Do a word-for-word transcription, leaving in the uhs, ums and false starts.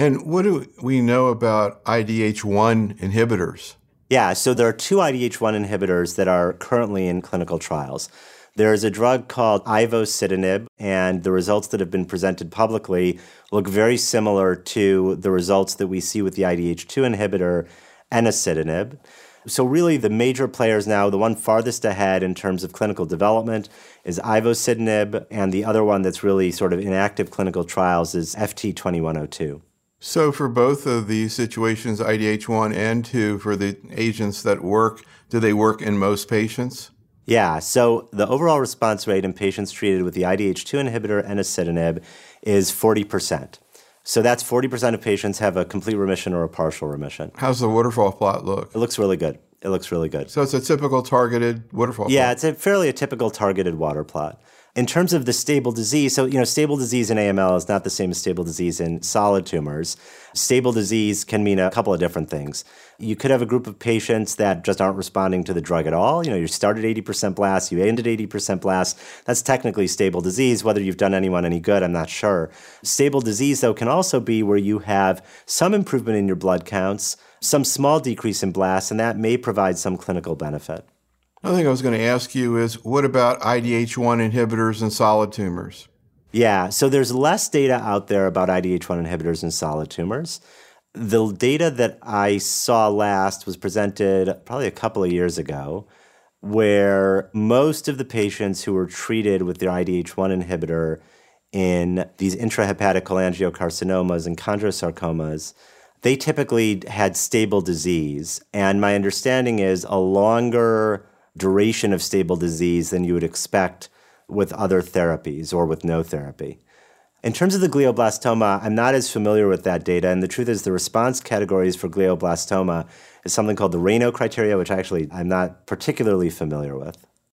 And what do we know about I D H one inhibitors? Yeah, so there are two I D H one inhibitors that are currently in clinical trials. There is a drug called ivosidenib, and the results that have been presented publicly look very similar to the results that we see with the I D H two inhibitor, enasidenib. So really the major players now, the one farthest ahead in terms of clinical development is ivosidenib, and the other one that's really sort of in active clinical trials is F T twenty-one oh two. So for both of these situations, I D H one and two, for the agents that work, do they work in most patients? Yeah, so the overall response rate in patients treated with the I D H two inhibitor enasidenib is forty percent. So that's forty percent of patients have a complete remission or a partial remission. How's the waterfall plot look? It looks really good. It looks really good. So it's a typical targeted waterfall Yeah, plot? it's a fairly a typical targeted water plot. In terms of the stable disease, so, you know, stable disease in A M L is not the same as stable disease in solid tumors. Stable disease can mean a couple of different things. You could have a group of patients that just aren't responding to the drug at all. You know, you started eighty percent blast, you ended eighty percent blast. That's technically stable disease. Whether you've done anyone any good, I'm not sure. Stable disease, though, can also be where you have some improvement in your blood counts, some small decrease in blasts, and that may provide some clinical benefit. Another thing I was going to ask you is, what about I D H one inhibitors in solid tumors? Yeah, so there's less data out there about I D H one inhibitors in solid tumors. The data that I saw last was presented probably a couple of years ago, where most of the patients who were treated with their I D H one inhibitor in these intrahepatic cholangiocarcinomas and chondrosarcomas, they typically had stable disease. And my understanding is a longer duration of stable disease than you would expect with other therapies or with no therapy. In terms of the glioblastoma, I'm not as familiar with that data, and the truth is the response categories for glioblastoma is something called the Raynaud criteria, which actually I'm not particularly familiar with.